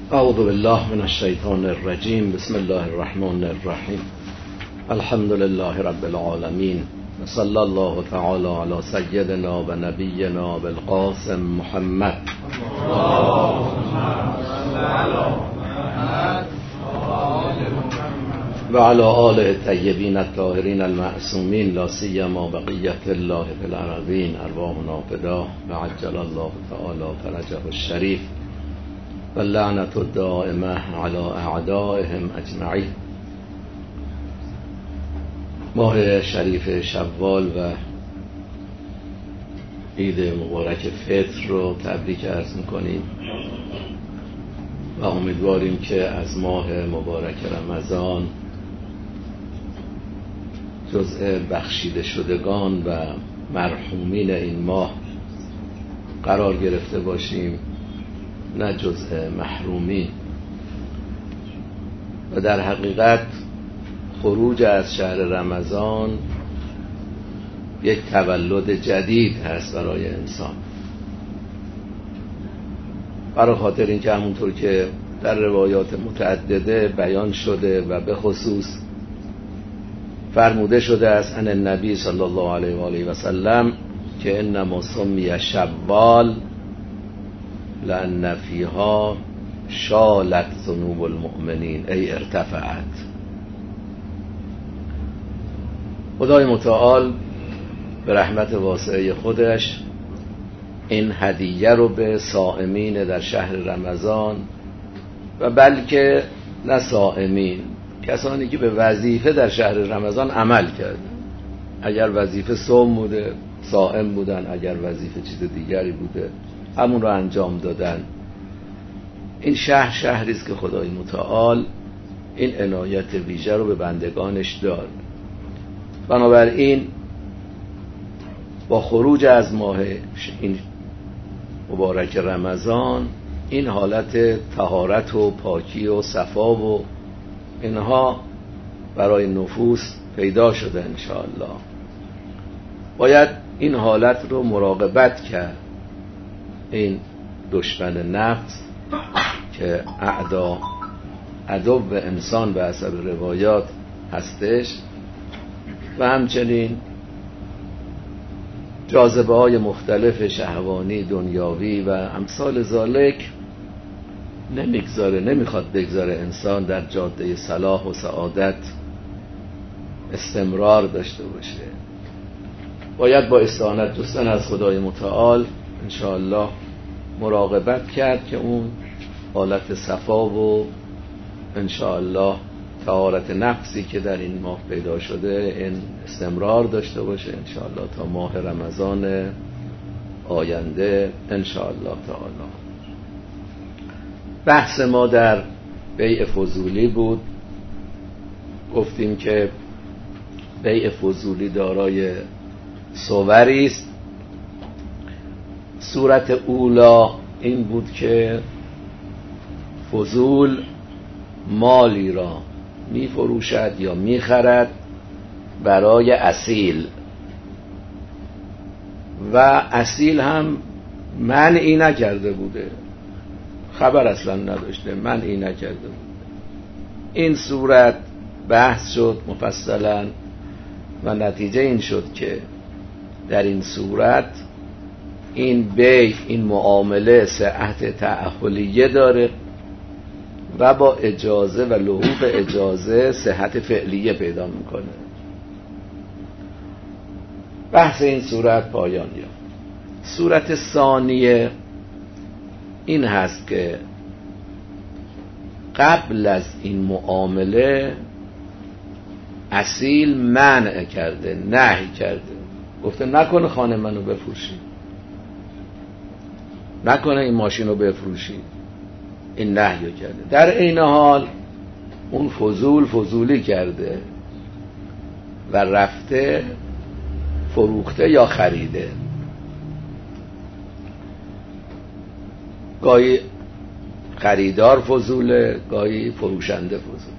اعوذ بالله من الشیطان الرجیم. بسم الله الرحمن الرحیم. الحمد لله رب العالمین و صلی الله تعالی علی سیدنا و نبینا بالقاسم محمد و علی آله الطیبین الطاهرین المعصومین لا سیما بقیة الله فی الارضین ارواحنا فداه و عجل الله تعالی فرجه الشریف و لعنت الدائمه علی اعدائهم اجمعین. ماه شریف شوال و عید مبارک فطر رو تبریک عرض میکنیم و امیدواریم که از ماه مبارک رمضان جزء بخشیده شدگان و مرحومین این ماه قرار گرفته باشیم، نه جزء محرومین. و در حقیقت خروج از شهر رمضان یک تولد جدید هست برای انسان، برای خاطر اینکه همونطور که در روایات متعدده بیان شده و به خصوص فرموده شده است عن النبی صلی الله علیه و آله و سلم که انما سمی شوال لأن فیها شالت ذنوب المؤمنین ای ارتفعت. خدای متعال به رحمت واسعه خودش این هدیه رو به صائمین در شهر رمضان و بلکه نه صائمین، کسانی که به وظیفه در شهر رمضان عمل کردن، اگر وظیفه صوم بوده صائم بودن، اگر وظیفه چیز دیگری بوده همون رو انجام دادن. این شهری است که خدای متعال این عنایت ویژه رو به بندگانش داد. بنابراین با خروج از ماه این مبارک رمضان این حالت طهارت و پاکی و صفا و اینها برای نفوس پیدا شده. انشاءالله باید این حالت رو مراقبت کرد. این دشمن نفس که عدو انسان به حسب روایات هستش و همچنین جاذبه های مختلف شهوانی دنیاوی و امثال ذالک نمیخواد بگذاره انسان در جاده صلاح و سعادت استمرار داشته باشه. باید با استعانت جستن از خدای متعال انشاءالله مراقبت کرد که اون حالت صفا و انشاءالله طهارت نفسی که در این ماه پیدا شده این استمرار داشته باشه انشاءالله تا ماه رمضان آینده انشاءالله تعالی. بحث ما در بیع فضولی بود. گفتیم که بیع فضولی دارای صوری است. صورت اولا این بود که فضول مالی را می فروشد یا می خرد برای اصیل و اصیل هم منعی نکرده بوده، خبر اصلا نداشته، منعی نکرده بوده. این صورت بحث شد مفصلا و نتیجه این شد که در این صورت این بیع، این معامله صحت تعهلیه داره و با اجازه و لحوق اجازه صحت فعلیه پیدا میکنه. بحث این صورت پایان یافت. صورت ثانیه این هست که قبل از این معامله اصیل منع کرده، نهی کرده، گفته نکنه خانه منو بفروشی، نکنه این ماشین رو بفروشی، این نهی کرده. در این حال اون فضولی کرده و رفته فروخته یا خریده. گاهی خریدار فضوله، گاهی فروشنده فضوله.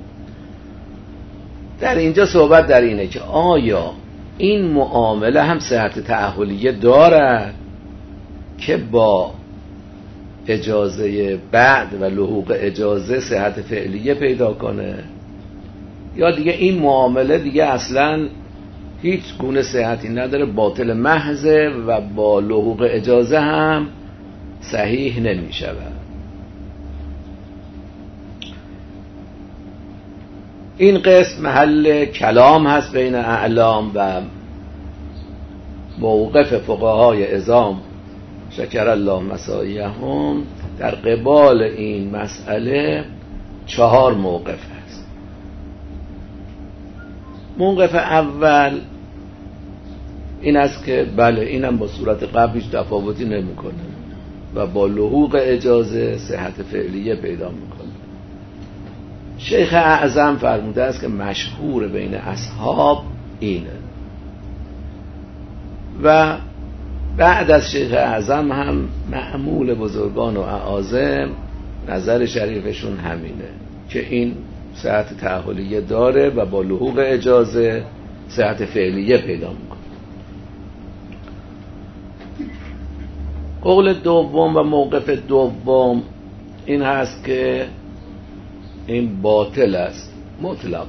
در اینجا صحبت در اینه که آیا این معامله هم صحت تعهلیه دارد که با اجازه بعد و لحوق اجازه صحت فعلیه پیدا کنه، یا دیگه این معامله دیگه اصلا هیچ گونه صحتی نداره، باطل محضه و با لحوق اجازه هم صحیح نمی شود. این قسم محل کلام هست بین اعلام و موقف فقهای عظام شکر الله مساعیهم. در قبال این مسئله 4 موقف هست. موقف اول این است که بله اینم با صورت قبل هیچ تفاوتی نمیکنه و با لحوق اجازه صحت فعلیه پیدا میکنه. شیخ اعظم فرموده است که مشهور بین اصحاب اینه و بعد از شیخ اعظم هم معمول بزرگان و اعاظم نظر شریفشون همینه که این صحت تأهلیه داره و با لحوق اجازه صحت فعلیه پیدا میکنه. قول دوم و موقف دوم این هست که این باطل است مطلق.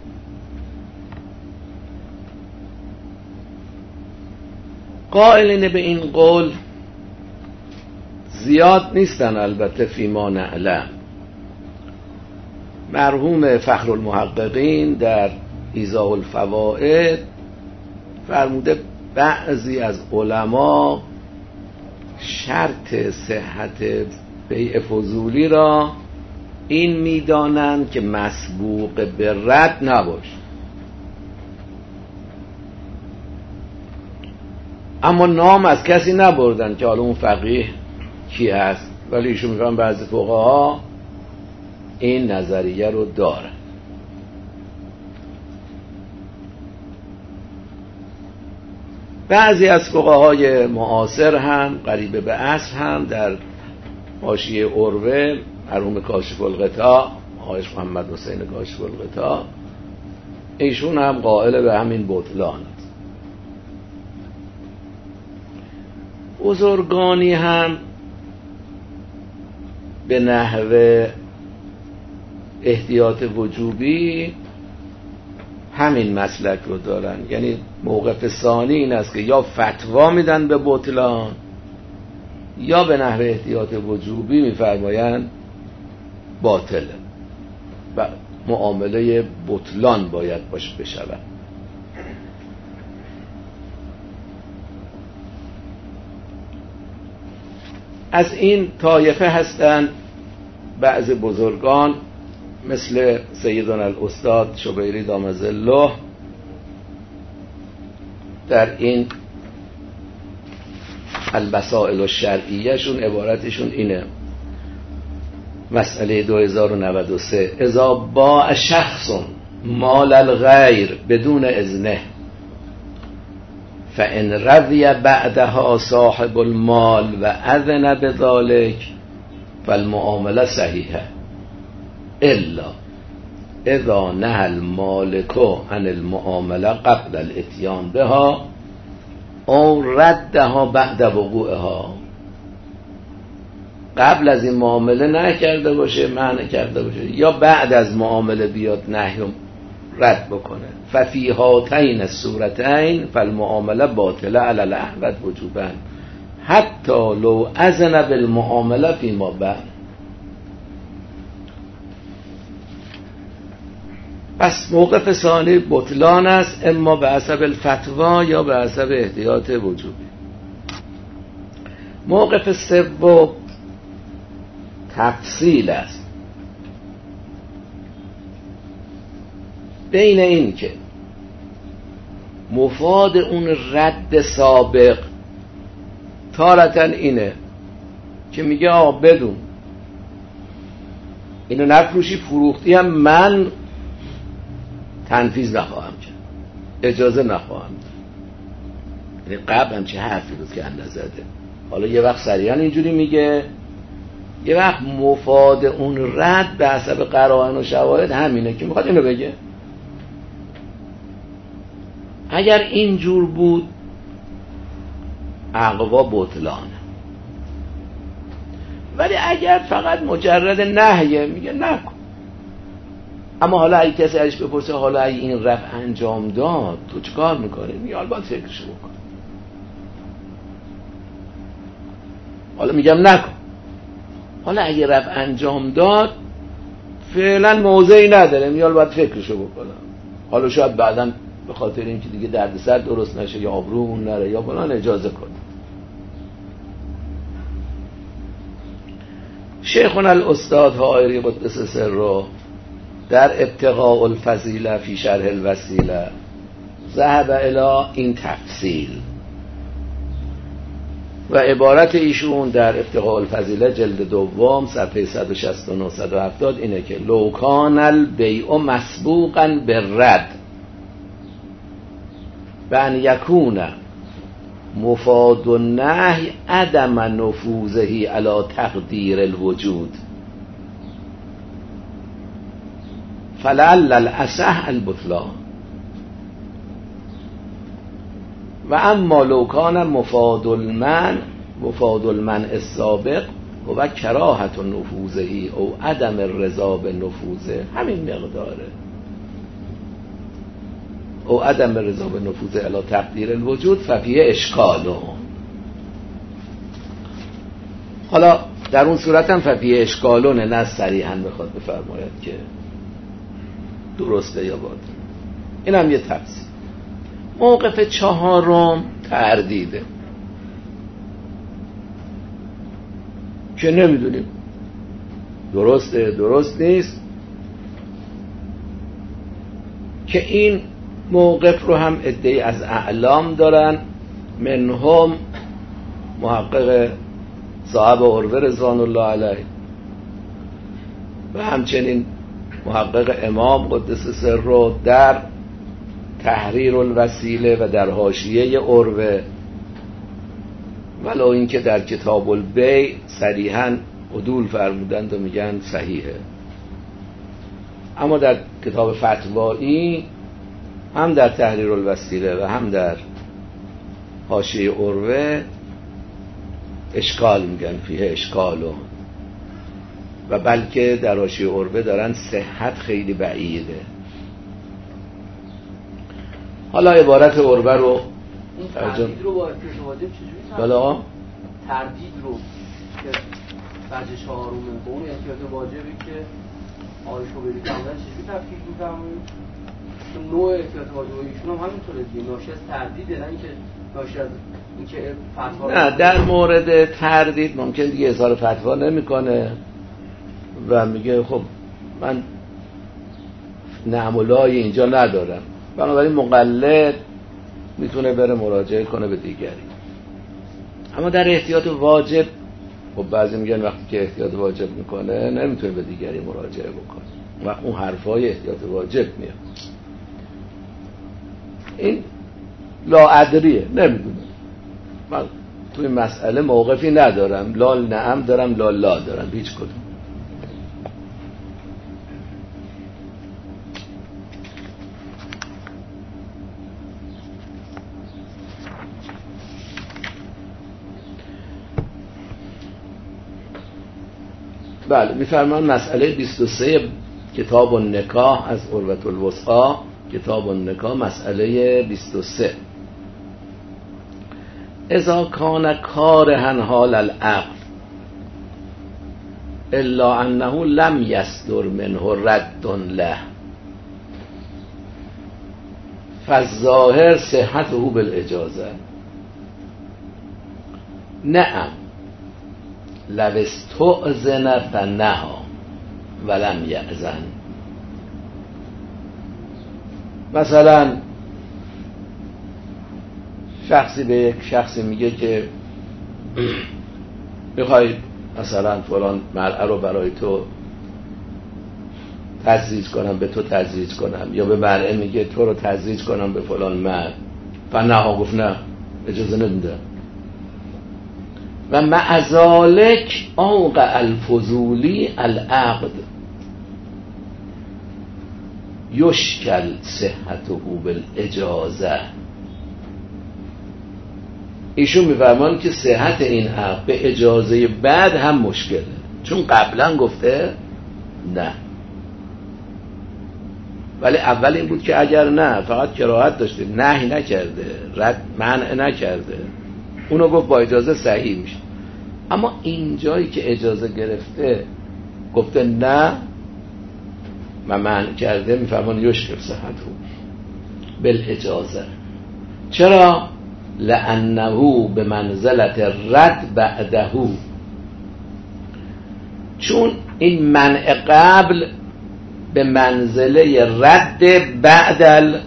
قائلین به این قول زیاد نیستن، البته فیما نعلم. مرحوم فخرالمحققین در ایضاح الفوائد فرموده بعضی از علما شرط صحت بیع فضولی را این میدانند که مسبوق به رد نباشه، اما نام از کسی نبردن که حالا اون فقیه کی هست، ولی ایشون میگن بعضی فقها این نظریه رو دارن. بعضی از فقهای معاصر هم قریب به عصر هم در حاشیه عروه مرحوم کاشف الغطا آقای محمد حسین کاشف الغطا ایشون هم قائل به همین بطلان. بزرگانی هم به نحو احتیاط وجوبی همین مسلک رو دارن، یعنی موقف ثانی این است که یا فتوا میدن به بطلان یا به نحو احتیاط وجوبی میفرمایند باطله و معامله بطلان باید باش بشود. از این طایفه هستند بعض بزرگان مثل سیدنا الاستاد شبیری دام ظله در این البسائل الشرعیه شون عبارتشون اینه، مسئله 2093: اذا باع شخص مال الغیر بدون اذنه فان رضی بعدها صاحب المال و اذن بذلك فالمعامله صحیحه الا اذا نهى المالک عن المعامله قبل الاتیان بها او ردها بعد وقوعها. قبل از این معامله نکرده باشه، منع کرده باشه، یا بعد از معامله بیاد نهی رد بکنه. ففی هاتین الصورتین فالمعامله باطله علی الاحوط وجوبا حتی لو اذن بالمعامله فیما بعد. پس موقف ثانی بطلان است، اما به حسب الفتوا یا به حسب احتیاط وجوبی. موقف سوم تفصیل است بین این که مفاد اون رد سابق تارتاً اینه که میگه آقا بدون اینو نفروشی، فروختی هم من تنفیذ نخواهم کرد، اجازه نخواهم داد. یعنی قبل هم چه حرفی بود که اندازه زده. حالا یه وقت صریحاً اینجوری میگه، یه وقت مفاد اون رد به حسب قرائن و شواهد همینه که میخواد اینو بگه. اگر اینجور بود اقوا بطلان، ولی اگر فقط مجرد نهیه میگه نکن. اما حالا اگه کسی ازش بپرسه حالا اگه این رفع انجام داد تو چیکار میکنه؟ میگه حالا باید فکرشو بکن. حالا میگم نکن. حالا اگه رفع انجام داد فعلا موضعی نداره، میگه حالا باید فکرشو بکنم. حالا شاید بعداً به خاطر اینکه دیگه دردسر درست نشه یا آبرومون نره یا فلان اجازه کنه. شیخنا الاستاد حائری قدس سره در ابتغاء الفضیله فی شرح الوسیله ذهب الی این تفصیل و عبارت ایشون در ابتغاء الفضیله جلد دوم صفحه 169 170 اینه که لو کان البیع مسبوقا بالرد بأن یکون مفاد النهی عدم نفوذه علی تقدیر الوجود فلعل الاصح البطلان و اما لو کان مفاد المنع السابق و کراهت نفوذه او عدم الرضا بنفوذه، همین مقداره، او عدم الرضا بنفوذه علی تقدیر الوجود ففیه اشکاله. حالا در اون صورت هم ففیه اشکالونه، نه صریحا بخواد بفرماید که درسته یا باطل. این هم یه تفسیر. موقف چهارم تردیده که نمیدونیم درسته درست نیست، که این موقف رو هم عده‌ای از اعلام دارن، منهم محقق صاحب عروه رضوان الله علیه و همچنین محقق امام قدس سره در تحریر الوسیله و در حاشیه عروه، ولو اینکه در کتاب البیع صریحاً عدول فرمودند و میگن صحیحه، اما در کتاب فتوایی هم در تحریر الوسیله و هم در حاشیه عروه اشکال میگن، فیه اشکالو، و بلکه در حاشیه عروه دارن صحت خیلی بعیده. حالا عبارت عروه رو این تردید رو با احتیاط واجب چجوری بلا تردید رو که وجه چهارمه با اون احتیاط واجبی که آقای شوبری فرمودن چجوری تفکیک می‌فرمایید؟ نوع احتیاط واجب ایشون هم همینطوره دیگه، ناشی از تردیده، نه اینکه ناشی از اینکه فتوا. نه، در مورد تردید ممکن دیگه اظهار فتوا نمی‌کنه و میگه خب من نعمولای اینجا ندارم، بنابراین مقلد میتونه بره مراجعه کنه به دیگری. اما در احتیاط واجب خب بعضی میگن وقتی که احتیاط واجب میکنه نمیتونه به دیگری مراجعه بکنه، وقت اون حرفای احتیاط واجب میاد. این لاادریه، نمیدونه، من توی مسئله موقفی ندارم، لا نعم دارم لا لا دارم، هیچ کدوم. بله، میفرمان مسئله 23 کتاب النکاح از عروة الوثقی، کتاب النکاح مسئله 23. اذا کان کارها حال العقد الا انه لم یصدر منه رد له فالظاهر صحته بالاجازه. نعم لو استؤذن فنها ولم یأذن. مثلا شخصی به یک شخصی میگه که میخوای مثلا فلان مرأة رو برای تو تزریج کنم، به تو تزریج کنم، یا به مرأة میگه تو رو تزریج کنم به فلان مرد، فنها گفت نه اجازه نمیده. و مع ذلک اوقع الفضولی العقد یشکل صحته بالاجازه. ایشون میفرمان که صحت این عقد به اجازه بعد هم مشکله، چون قبلا گفته نه. ولی اول این بود که اگر نه فقط کراهت داشته، نهی نکرده، رد منع نکرده، اونو گفت با اجازه صحیح میشه. اما این جایی که اجازه گرفته گفته نه و منع کرده، میفرمان یشکل صحته بالاجازه. چرا؟ لانه به منزلت رد بعده، چون این منع قبل به منزله رد بعد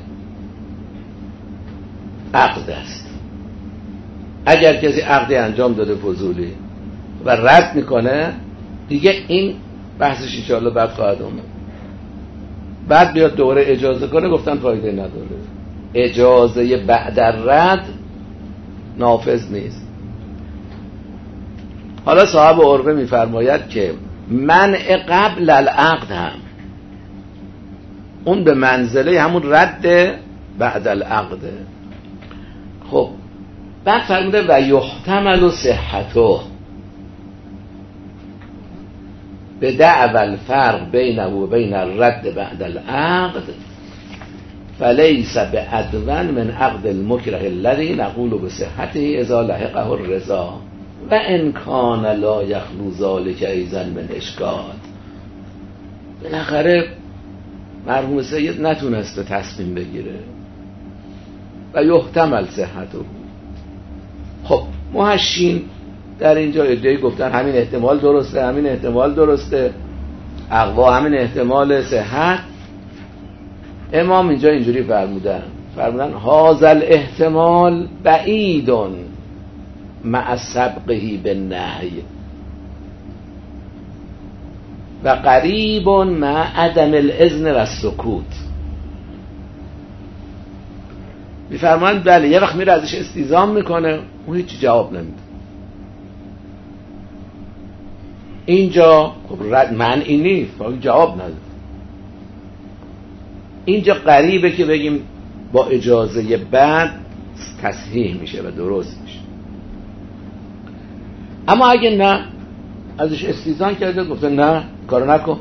العقد است. اگر کسی عقدی انجام داده فضولی و رد میکنه، دیگه این بحثش انشاءالله بعد خواهد اومد، بعد بیاد دوباره اجازه کنه، گفتن فایده نداره. اجازه بعد رد نافذ نیست. حالا صاحب عرفه میفرماید که منع قبل العقد هم اون به منزله همون رد بعد العقد. خب بعد فرموده و یحتمل صحته به دعوى الفرق بینه و بین الرد بعد العقد فلیس بأدون من عقد المکره الذی نقول بصحته اذا لحقه الرضا و ان کان لا یخلو ذلک ایضا من اشکال. بالاخره مرحوم سید نتونسته تصمیم بگیره و یحتمل صحته. خب محشین در اینجا ادعای گفتن همین احتمال درسته، همین احتمال درسته، اقوا همین احتمال صحت. امام اینجا اینجوری فرمودن هذا الاحتمال بعید مع سبقه بالنهی و قریب مع عدم الاذن و السکوت. میفرمایند بله یه وقت میره ازش استیزام میکنه، اون هیچ جواب نمیده. اینجا خب رد معنی نیست، جواب نداره. اینجا قریبه که بگیم با اجازه بعد تصحیح میشه و درست میشه. اما اگه نه ازش استیزان کرده، گفته نه کارو نکن،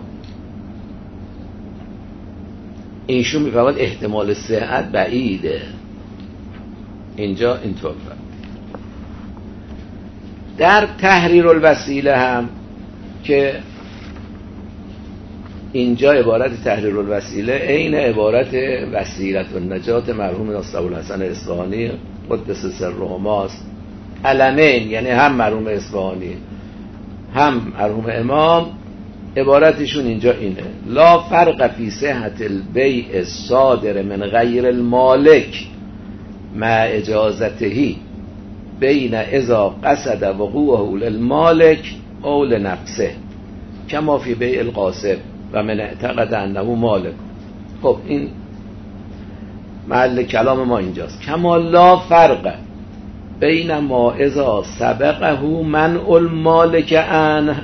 ایشون میفرماید احتمال صحت بعیده. اینجا اینطور فرد. در تحریر الوسیله هم که اینجا عبارت تحریر الوسیله عین عبارت وسیلة النجات مرحوم ناصر الحسن اصفهانی قدس سرهماست. علمین یعنی هم مرحوم اصفهانی هم مرحوم امام، عبارتشون اینجا اینه: لا فرق فی صحت البیع الصادر من غیر المالک مع اجازته بین اذا قصد وقوعه للمالک او لنفسه کما فی بیع القاصب و من اعتقد انه مالک. خب این محل کلام ما اینجاست. کما لا فرق بین ما اذا سبقه منع المالک عنه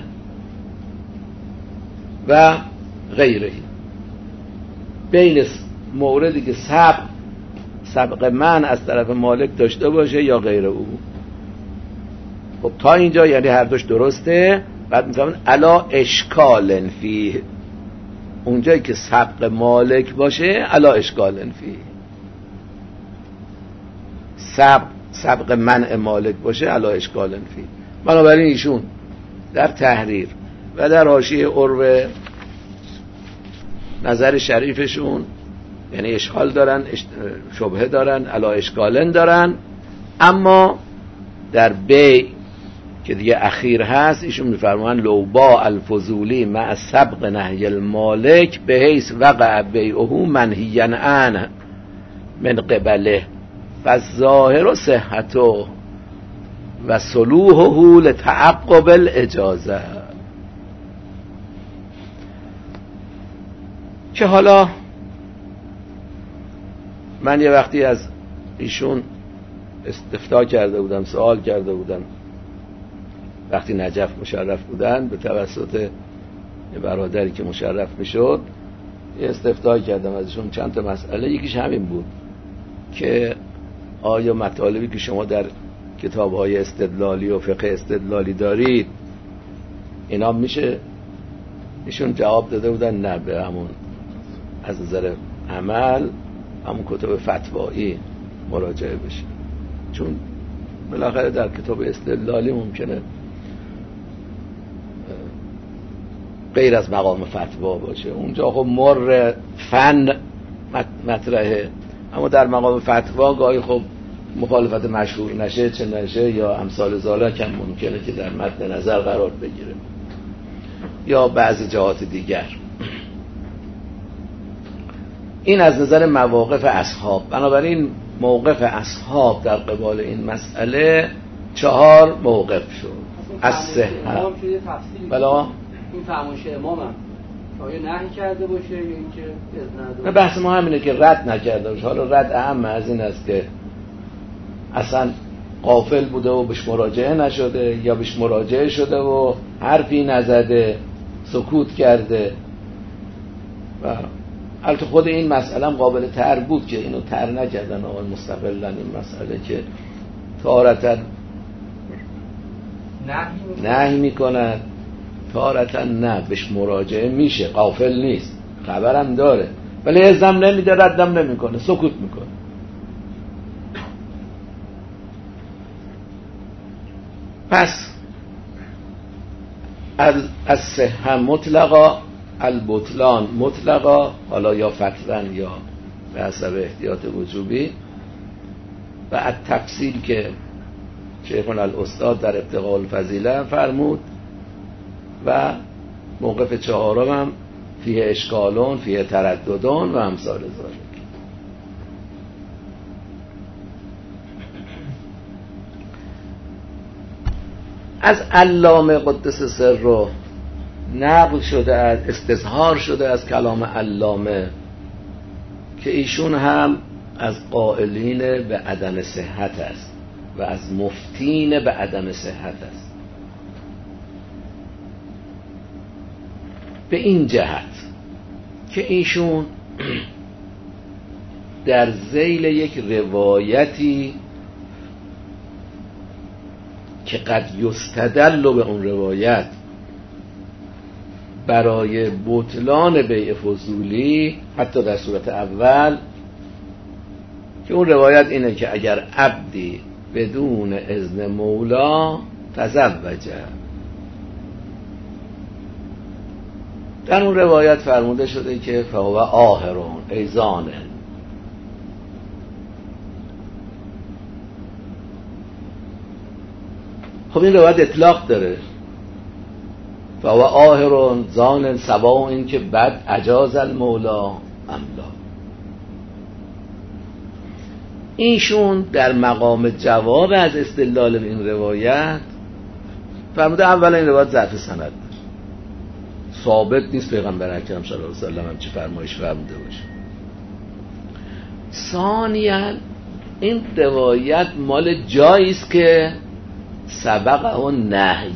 و غیره، بین موردی که سبق من از طرف مالک داشته باشه یا غیر او. خب تا اینجا یعنی هر دوش درسته. بعد میگم الا اشکال فی، اونجایی که سبق مالک باشه الا اشکال فی، سبق منع مالک باشه الا اشکال فی. بنابراین ایشون در تحریر و در حاشیه عروه نظر شریفشون یعنی اشکال دارن، شبهه دارن، الا اشکالن دارن. اما در بیع که دیگه اخیر هست ایشون میفرمان لو با الفضولی مع سبق نهی المالک به حیث وقع بیعه منهیا عنه من قبله فالظاهر صحته و صلوحه لتعقب الاجازه. که حالا من یه وقتی از ایشون استفتاء کرده بودم، سوال کرده بودم وقتی نجف مشرف بودن به توسط یه برادری که مشرف میشد، یه استفتاء کردم ازشون چند تا مسئله. یکیش همین بود که آیا مطالبی که شما در کتاب‌های استدلالی و فقه استدلالی دارید، اینا میشه ایشون جواب داده بودن نه، به همون از نظر عمل همون کتب فتوایی مراجعه بشه، چون بالاخره در کتاب استدلالی ممکنه غیر از مقام فتوا باشه، اونجا خب مر فن مطرحه، اما در مقام فتوا گاهی خب مخالفت مشهور نشه چه نشه یا امثال ذالک هم ممکنه که در مد نظر قرار بگیره یا بعضی جهات دیگر. این از نظر مواقف اصحاب. بنابراین موقف اصحاب در قبال این مسئله 4 موقف شد. از صحت بلا این فرمایش امام هم آیا نهی کرده باشه یا اینکه اذن نده؟ بحث ما همینه که رد نکرده باشه. حالا رد اهم از این است که اصلا غافل بوده و بهش مراجعه نشده یا بهش مراجعه شده و حرفی نزده، سکوت کرده. و البته خود این مسئله هم قابل تر بود که اینو تر نکردن آقای مستقلن این مسئله که تارتا نهی میکنن تارتا نه، بهش مراجعه میشه، غافل نیست، خبرم داره ولی ازم نمیده، ردم نمیکنه، سکوت میکنه. پس از صحه مطلقا، البطلان مطلقا، حالا یا فتوان یا به حسب احتیاط وجوبی، و التفصیل که شیخنا الاستاد در ابتغاء الفضیله فرمود، و موقف 4 هم فیه اشکالون فیه ترددون و امثال ذالک. از علامه قدس سره نقل شده، از استظهار شده از کلام علامه که ایشون هم از قائلین به عدم صحت است و از مفتین به عدم صحت است. به این جهت که ایشون در ذیل یک روایتی که قد یستدل به اون روایت برای بطلان بیع فضولی، حتی در صورت اول که اون روایت اینه که اگر عبدی بدون اذن مولا تزوجه، در اون روایت فرموده شده که فهو آهرون ای زانن. خب این روایت اطلاق داره، فهو آهرون زانن سواء این که بعد اجاز المولا املا. اینشون در مقام جواب از استدلال این روایت فرموده اولا این روایت ضعف سند ثابت نیست پیغمبر اکرم صلی الله علیه و سلم هم چه فرمایش فرموده باشه. ثانیاً این روایت مال جایی است که سبق اون نهی،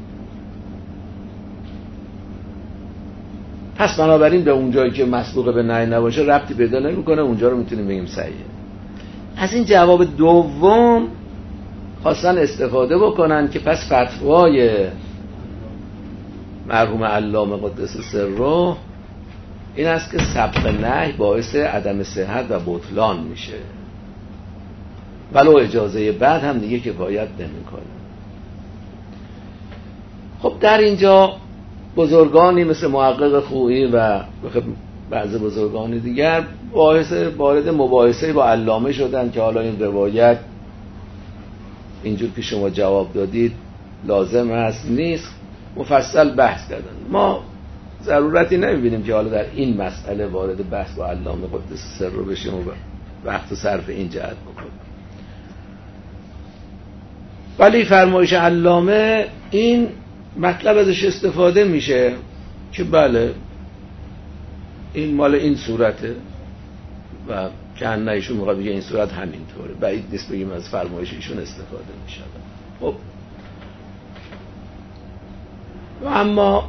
پس بنابراین به اون جایی که مسبوق به نهی نباشه ربطی پیدا نمیکنه، اونجا رو میتونیم بگیم صحیحه. از این جواب دوم خواستن استفاده بکنن که پس فتوای مرحوم علامه قدس سره این است که سبق نهی باعث عدم صحت و بطلان میشه، ولو اجازه بعد هم دیگه کفایت نمیکنه. خب در اینجا بزرگانی مثل محقق خویی و بعضی بزرگانی دیگر وارد مباحثه با علامه شدن که حالا این روایت اینجور که شما جواب دادید لازم است نیست، مفصل بحث کردن. ما ضرورتی نمیبینیم که حالا در این مسئله وارد بحث با علامه قدس سره بشیم و وقت صرف این جهت بکنیم. ولی فرمایش علامه این مطلب ازش استفاده میشه که بله این مال این صورته و که نه ایشون میخواد بگه این صورت همینطوره، بعید نیست بگیم از فرمایش ایشون استفاده میشه. خب و اما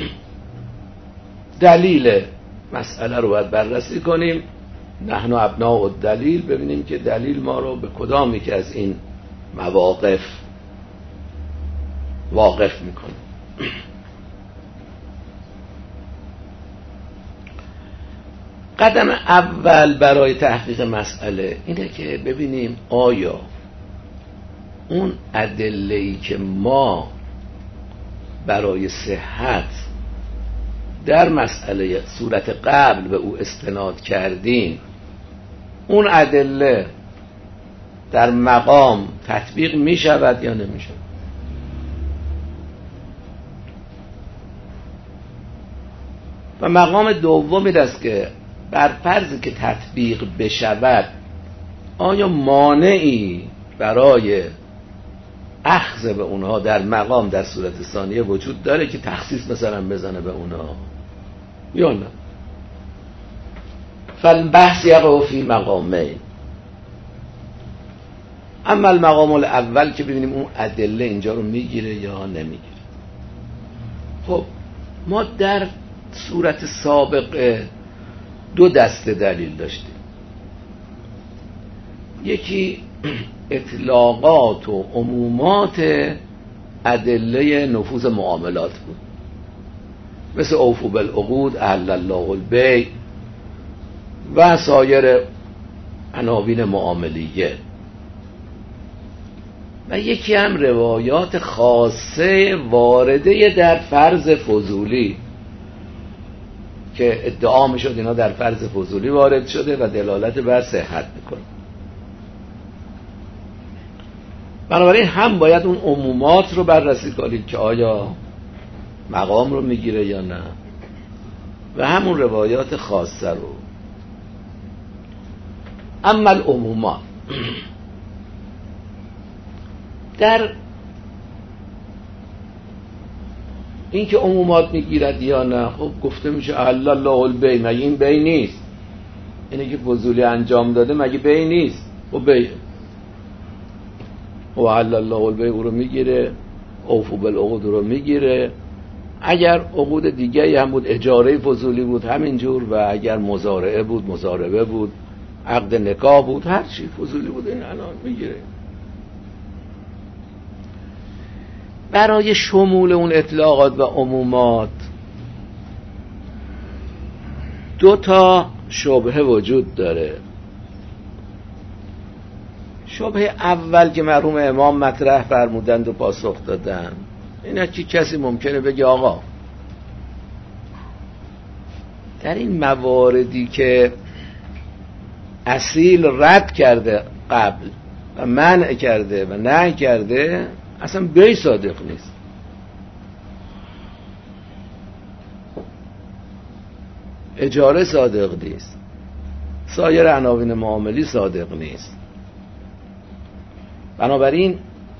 دلیل مسئله رو باید بررسی کنیم، نحن ابناء الدلیل، ببینیم که دلیل ما رو به کدامی که از این مواقف واقف میکنه. قدم اول برای تحقیق مسئله اینه که ببینیم آیا اون ادله‌ای که ما برای صحت در مسئله صورت قبل به او استناد کردیم، اون ادله در مقام تطبیق می شود یا نمی شود. و مقام دومی است که بر فرض که تطبیق بشود آیا مانعی برای اخذ به اونها در مقام در صورت ثانیه وجود داره که تخصیص مثلا بزنه به اونها یا نه. فالبحث یقع فی مقامین. اما المقام الاول که ببینیم اون ادله اینجا رو میگیره یا نمیگیره. خب ما در صورت سابقه دو دسته دلیل داشتیم. یکی اطلاقات و عمومات ادله نفوذ معاملات بود، مثل اوفوا بالعقود، احل الله البیع و سایر عناوین معاملیه. و یکی هم روایات خاصه وارده در فرض فضولی که ادعا میشد اینا در فرض فضولی وارد شده و دلالت بر صحت میکنه. بنابراین هم باید اون عمومات رو بررسی کنید که آیا مقام رو میگیره یا نه، و همون روایات خاصه رو. اما العمومات، در این که عمومات میگیرد یا نه، خب گفته میشه احل الله البیع، مگه این بیع نیست؟ اینه که فضولی انجام داده مگه بیع نیست؟ خب بیع، و احل الله البیع او رو میگیره، اوفوا بالعقود رو میگیره. اگر عقود دیگه هم بود، اجاره فضولی بود همینجور، و اگر مزارعه بود، مزاربه بود، عقد نکاح بود، هر چی فضولی بود این الان میگیره. برای شمول اون اطلاقات و عمومات دو تا شبهه وجود داره. شبهه اول که مرحوم امام مطرح فرمودند و پاسخ دادن اینه که کسی ممکنه بگه آقا در این مواردی که اصیل رد کرده قبل و منع کرده و نهی کرده، اصلا بیع صادق نیست. اجاره صادق نیست، سایر عناوین معاملی صادق نیست. بنابراین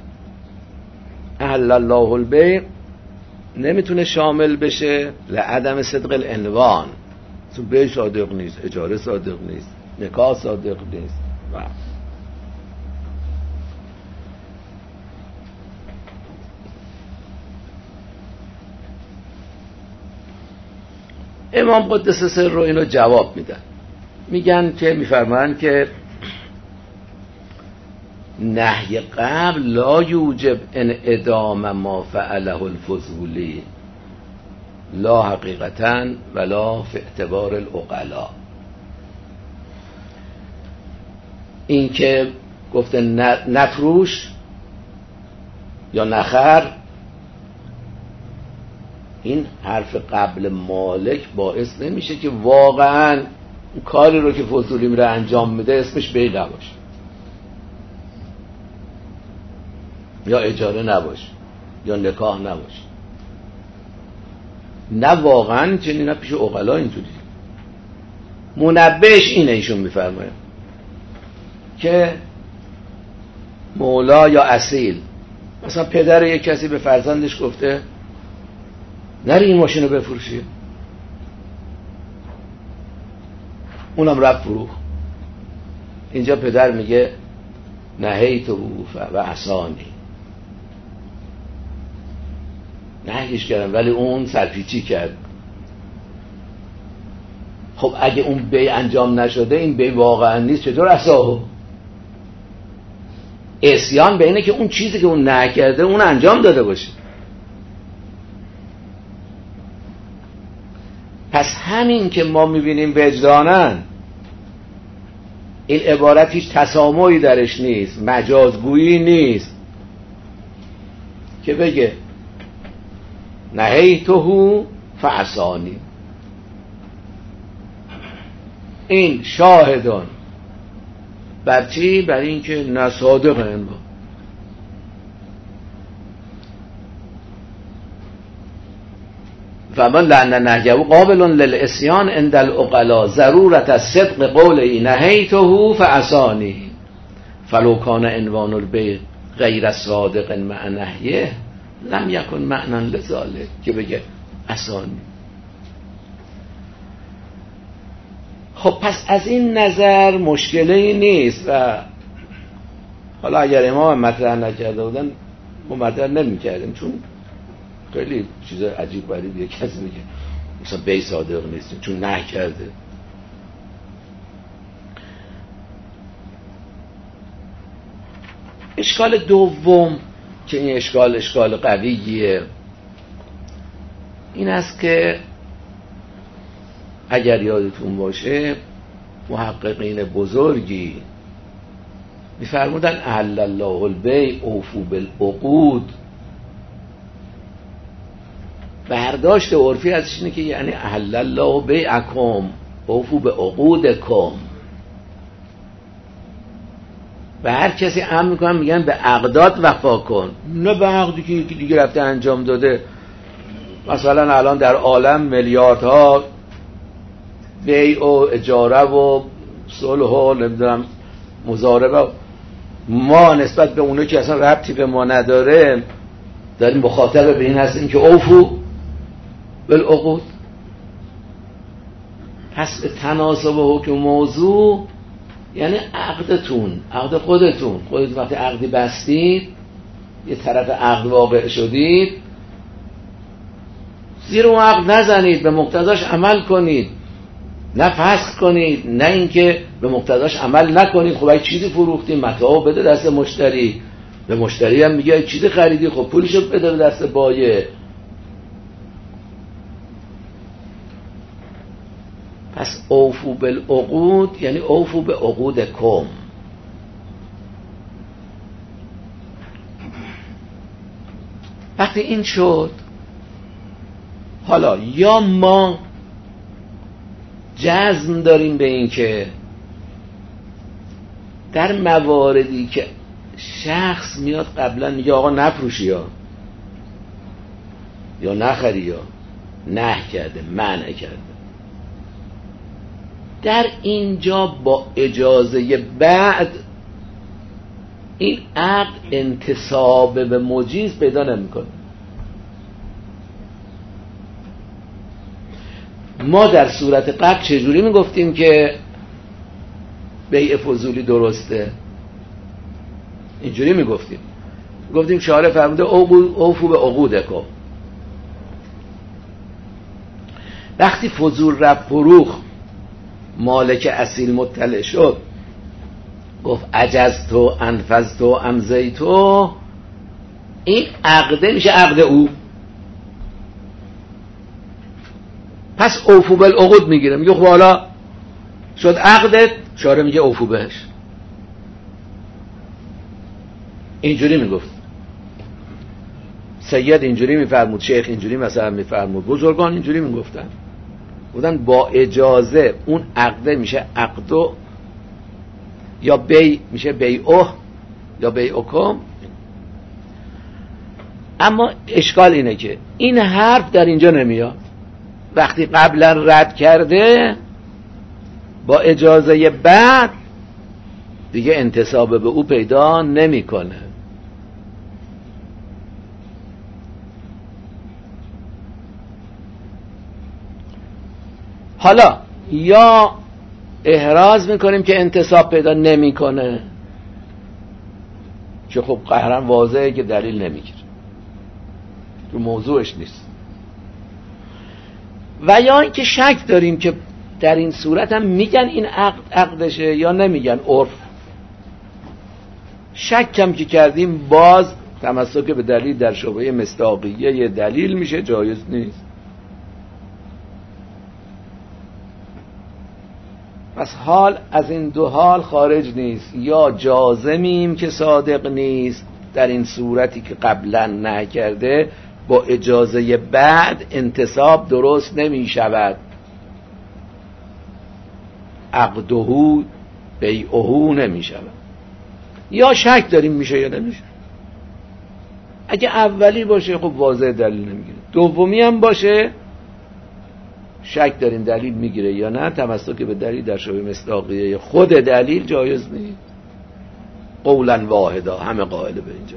احل الله البیع نمیتونه شامل بشه لعدم صدق العنوان، چون بیع صادق نیست، اجاره صادق نیست، نکاح صادق نیست. امام قدس سر رو اینو جواب میدن، میگن که میفرمان که نهی قبل لا یوجب انعدام ما فعله الفضولی لا حقیقتا ولا فی اعتبار العقلا. این که گفته نفروش یا نخر، این حرف قبل مالک باعث نمیشه که واقعا کاری رو که فضولی میره انجام میده اسمش بیع نباشه یا اجاره نباشه یا نکاح نباشه. نه واقعا چنین، نه پیش عقلا اینطوری. منبهش اینه، ایشون میفرماید که مولا یا اصیل، مثلا پدر یک کسی به فرزندش گفته نری این ماشین رو بفروشی، اونم رفت فروخ. اینجا پدر میگه نهیتو و عصانی، نهیش کردم ولی اون سرپیچی کرد. خب اگه اون بیع انجام نشده این بیع واقعا نیست، چطور عصاهو؟ عصیان به اینه که اون چیزی که اون نه کرده اون انجام داده باشه. پس همین که ما میبینیم وجدانن، این عبارت هیچ تسامحی درش نیست، مجازگویی نیست که بگه نهیتهو فعصانی. این شاهدان بر چی؟ بر این که نصادق این با فمن لعن نهیه قابل للعصیان عند العقلاء ضرورت الصدق قوله نهیته فعصانی فلو کان عنوان البیع غیر صادق مع نهیه لم یکن معنی لذالک، که بگه عصانی. خب پس از این نظر مشکلی نیست و حالا اگر امام مطرح نکرده بودن ما مطرح نمی کردیم، چون خیلی چیز عجیب غریبیه کسی میگه مثلا بی صادق نیست چون نه کرده. اشکال دوم که این اشکال قویه این است که اگر یادتون باشه محققین بزرگی می‌فرمودن احل الله البیع اوفوا بالعقود. برداشت عرفی ازش اینه که یعنی احل الله بیعکم اوفوا بعقودکم. و هر کسی امر میکنن میگن به عقدات وفا کن، نه به عقدی که یکی دیگه رفته انجام داده. مثلا الان در عالم میلیاردها بیع و اجاره و صلح و نمیدونم مضاربه، ما نسبت به اونو که اصلا ربطی به ما نداره داریم مخاطب به این هستیم که اوفو بالعقود. پس به تناسب حکم موضوع یعنی عقدتون، عقد خودتون وقتی عقدی بستید یه طرف عقد واقع شدید زیر اون عقد نزنید، به مقتضاش عمل کنید، نه فسخ کنید، نه اینکه به مقتضاش عمل نکنید. خب اگه چیزی فروختی متاعو بده دست مشتری، به مشتری هم میگه چیزی خریدی خب پولشو بده به دست بایع. پس اوفو بالعقود یعنی اوفو به عقودکم. وقتی این شد حالا یا ما جزم داریم به این که در مواردی که شخص میاد قبلا میگه آقا نفروشی یا نخری یا نه کرده منع کرده، در اینجا با اجازه بعد این عقد انتصاب به مجیز پیدا نمیکنه. ما در صورت قبل چجوری میگفتیم که بیع فضولی درسته؟ اینجوری میگفتیم شارع فرموده اوفو به عقودکم. وقتی فضول رفت فروخ مالک اصیل مطلع شد گفت عجزتو انفذتو امضیتو، این عقده میشه عقد او. پس اوفو بالعقود میگیره، میگه خب حالا شد عقدت، شارع میگه اوفو بهش. اینجوری میگفت سید، اینجوری میفرمود شیخ، اینجوری مثلا میفرمود بزرگان، اینجوری میگفتن. بودن با اجازه اون عقده میشه عقدو، یا بیع میشه بیعه یا بیعکم. اما اشکال اینه که این حرف در اینجا نمیاد. وقتی قبلا رد کرده با اجازه بعد دیگه انتساب به او پیدا نمیکنه. حالا یا احراز میکنیم که انتصاب پیدا نمیکنه که خب قهرن واضحه که دلیل نمیگیره، تو موضوعش نیست، و یا اینکه شک داریم که در این صورت هم میگن این عقدشه یا نمیگن. عرف شکم که کردیم باز تمسک به دلیل در شبهه مصداقیه یه دلیل میشه، جایز نیست. پس حال از این دو حال خارج نیست، یا جازمیم که صادق نیست در این صورتی که قبلا نکرده، با اجازه بعد انتصاب درست نمی شود، عقدهو بیعهو نمی شود، یا شک داریم میشه یا نمیشه. اگه اولی باشه خب واضح دلیل نمیگیره، دومی هم باشه شک داریم دلیل میگیره یا نه، تمسک به دلیل در شبهه مصداقیه خود دلیل جایز نیست. قولا واحدا، همه قائل به اینجا.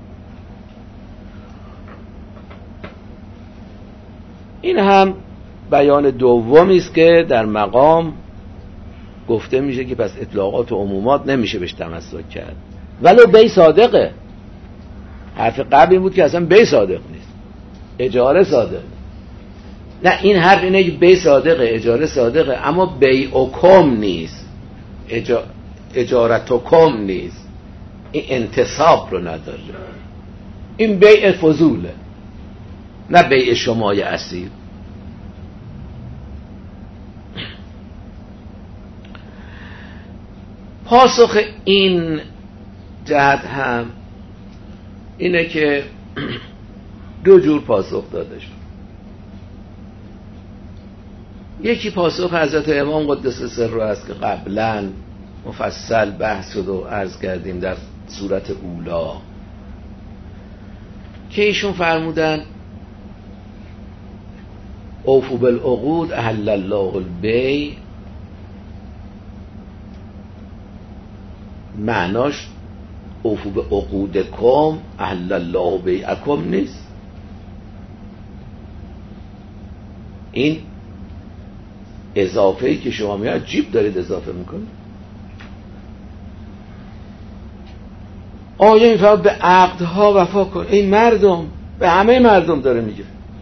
این هم بیان دومی است که در مقام گفته میشه که پس اطلاقات و عمومات نمیشه بهش تمسک کرد ولو بی صادقه. حرف قبل این بود که اصلا بی صادق نیست، اجاره صادق. نه، این حرف اینه که بی صادقه، اجاره صادقه، اما بیعکم نیست، اجارتکم نیست، این انتصاب رو نداره، این بیع فضوله، نه بیع شمای اصیل. پاسخ این جهت هم اینه که دو جور پاسخ داده شد. یکی پاسخ حضرت امام قدس سره است که قبلا مفصل بحث شد و عرض کردیم در صورت اولا، که ایشون فرمودن اوفوا بالعقود احل الله البیع، معناش اوفوا بعقودکم احل الله بیعکم نیست. این اضافه‌ای که شما میاد عجیب دارید اضافه میکنید. آیه میفرماید به عقدها وفا کن. این مردم، به همه مردم داره میگه،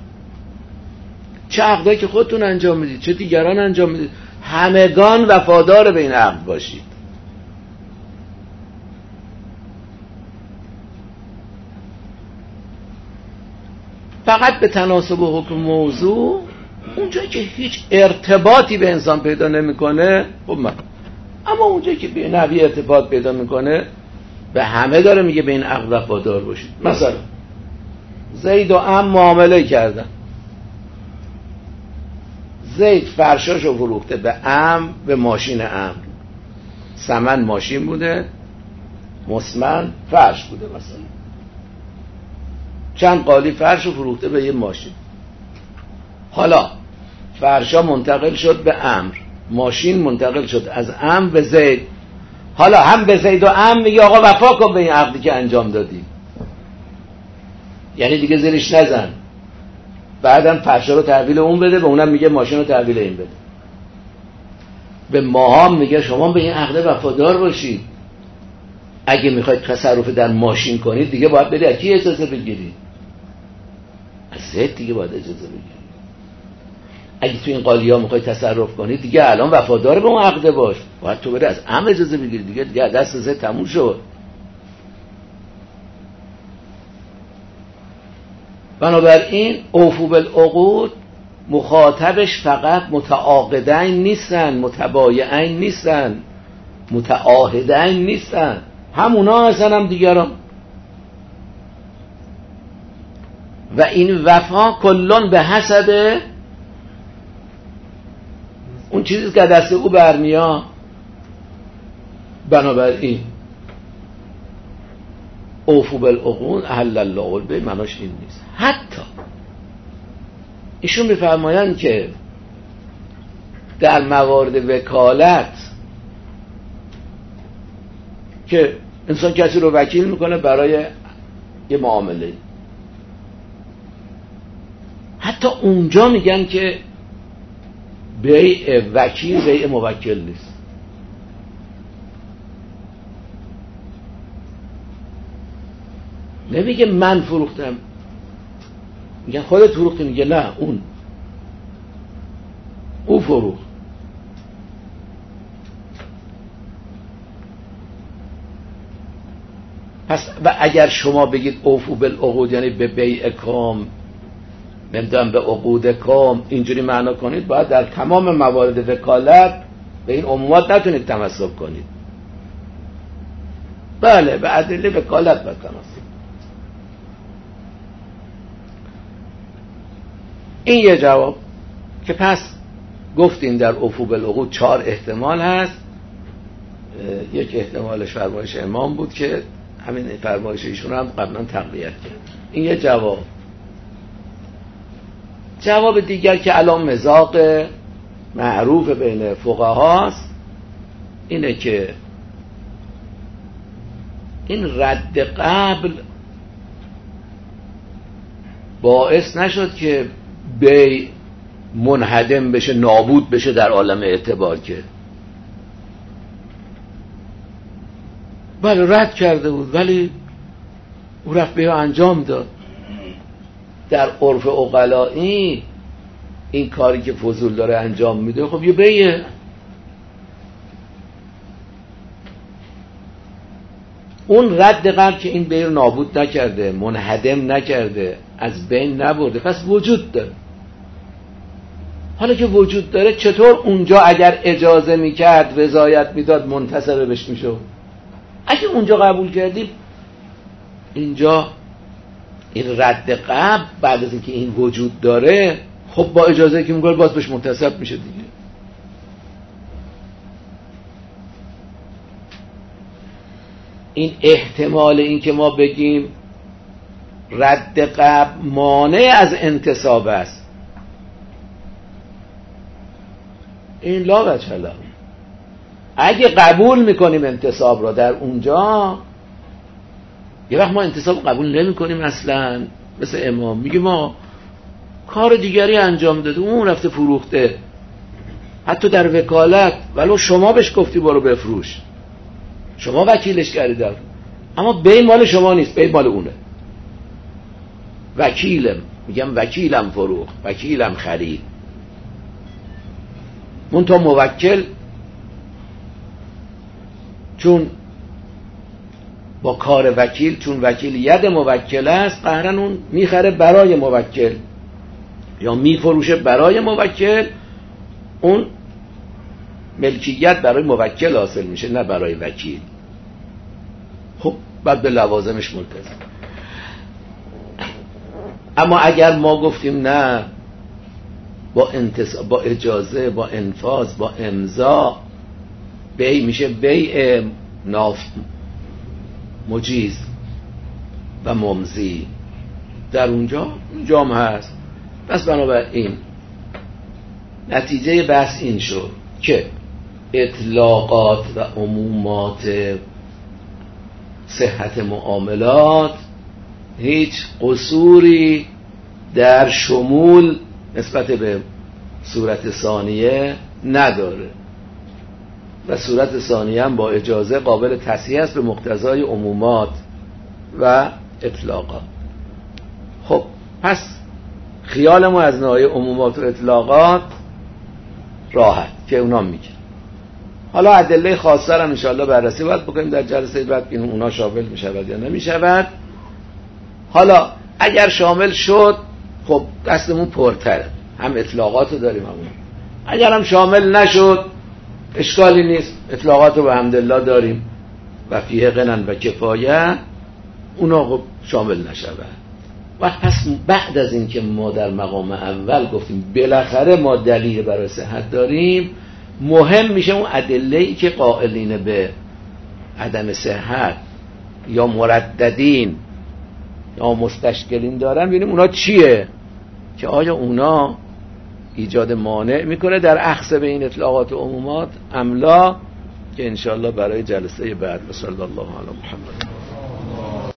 چه عقدایی که خودتون انجام میدید چه دیگران انجام میدید، همگان وفادار به این عقد باشید. فقط به تناسب حکم موضوع، اونجایی که هیچ ارتباطی به انسان پیدا نمیکنه خب اما اونجایی که به نحوی ارتباط پیدا میکنه به همه داره میگه به این عقد وفادار باشید. مثلا زید و عم معامله کردن، زید فرشاشو فروخته به عم، به ماشین عم، ثمن ماشین بوده، مسمن فرش بوده، مثلا چند قالی فرشو فروخته به یه ماشین. حالا فرشا منتقل شد به عمرو، ماشین منتقل شد از عمرو به زید. حالا هم به زید و عمرو میگه آقا وفا کن به این عقدی که انجام دادی، یعنی دیگه زیرش نزن. بعدم فرشا رو تحویل اون بده، به اونم میگه ماشین رو تحویل این بده. به ماها میگه شما به این عقد وفادار باشید، اگه میخواید تصرف در ماشین کنید دیگه باید بری از کی اجازه بگیری؟ از زید دیگه باید اجازه بگیری. اگه تو این قالیا میخوای تصرف کنی دیگه الان وفادار به اون عقده باش، باید تو بری از عمرو اجازه بگیری، دیگه دست زید تموم شد. بنابراین اوفوا بالعقود مخاطبش فقط متعاقدین نیستن، متبایعین نیستن، متعاهدین نیستن، همونا هستن هم دیگران. و این وفا کلون به حسب اون چیزی که دست او برمیاد. بنابراین اوفوا بالعقود احل الله البیع معناش این نیست. حتی ایشون میفرمایند که در موارد وکالت که انسان کسی رو وکیل میکنه برای یه معامله، حتی اونجا میگن که بیع وکیل بیع موکل نیست. نمیگه من فروختم، میگن خودت فروختی، میگه نه او فروخت. و اگر شما بگید اوفو بالعقود یعنی به بیعکم، نمیدونم به عقودکم، اینجوری معنا کنید، باید در تمام موارد وکالت به این عمومات نتونید تمسک کنید. بله، به ادله وکالت باید تمسک. این یه جواب که پس گفتیم در اوفو بالعقود 4 احتمال هست. یک احتمالش فرمایش امام بود که همین فرمایش ایشون هم قبلا تقویت کرد. این یه جواب. جواب دیگر که الان مذاق معروف بین فقهاست اینه که این رد قبل باعث نشد که بی منهدم بشه، نابود بشه در عالم اعتبار، که بله رد کرده بود ولی او رفت بیو انجام داد. در عرف عقلائی این کاری که فضول داره انجام میده خب یه بیه. اون رد قبل که این بیر نابود نکرده، منهدم نکرده، از بین نبرده، پس وجود داره. حالا که وجود داره چطور اونجا اگر اجازه میکرد، رضایت میداد، منتصب بهش میشد؟ اگه اونجا قبول کردیم، اینجا این رد قبل بعد از اینکه این وجود داره، خب با اجازه که میگه باز بهش منتصب میشه دیگه. این احتمال این که ما بگیم رد قبل مانع از انتصاب است، این لا وجه له. اگه قبول میکنیم انتصاب را در اونجا، یه وقت ما انتصاب قبول نمی کنیم اصلا، مثل امام میگه ما کار دیگری انجام داده، اون رفته فروخته، حتی در وکالت ولو شما بهش گفتی برو بفروش، شما وکیلش کردید، اما بی مال شما نیست، بی مال اونه. وکیلم، میگم وکیلم فروخت، وکیلم خرید. منتها موکل چون با کار وکیل، چون وکیل ید موکل است، قهرن اون میخره برای موکل یا میفروشه برای موکل، اون ملکیت برای موکل حاصل میشه نه برای وکیل. خب بعد به لوازمش ملتزم. اما اگر ما گفتیم نه، با اجازه، با انفاذ، با امضا بیع میشه، بیع مجیز و ممضی، در اونجا هم هست. پس بنابراین نتیجه بحث این شد که اطلاقات و عمومات صحت معاملات هیچ قصوری در شمول نسبت به صورت ثانیه نداره و صورت ثانیه هم با اجازه قابل تصحیح است به مقتضای عمومات و اطلاقات. خب پس خیال ما از ناحیه عمومات و اطلاقات راحت که اونا میگه. حالا ادله خاصه رو ان شاءالله بررسی باید بکنیم در جلسه بعد که اونا شامل میشود یا نمیشود. حالا اگر شامل شد خب دستمون پرتره، هم اطلاقات رو داریم همون. اگر هم شامل نشد اشکالی نیست، اطلاقات رو به حمدالله داریم و فیه غنن و کفایه، اونا خب شامل نشود. و پس بعد از این که ما در مقام اول گفتیم بالاخره ما دلیل برای صحت داریم، مهم میشه اون ادله‌ای که قائلین به عدم صحت یا مرددین یا مستشکلین دارن، ببینیم اونا چیه، که آیا اونا ایجاد مانع میکنه در اخذ به این اطلاقات و عمومات املا، که انشاءالله برای جلسه بعد. صلی الله علی محمد.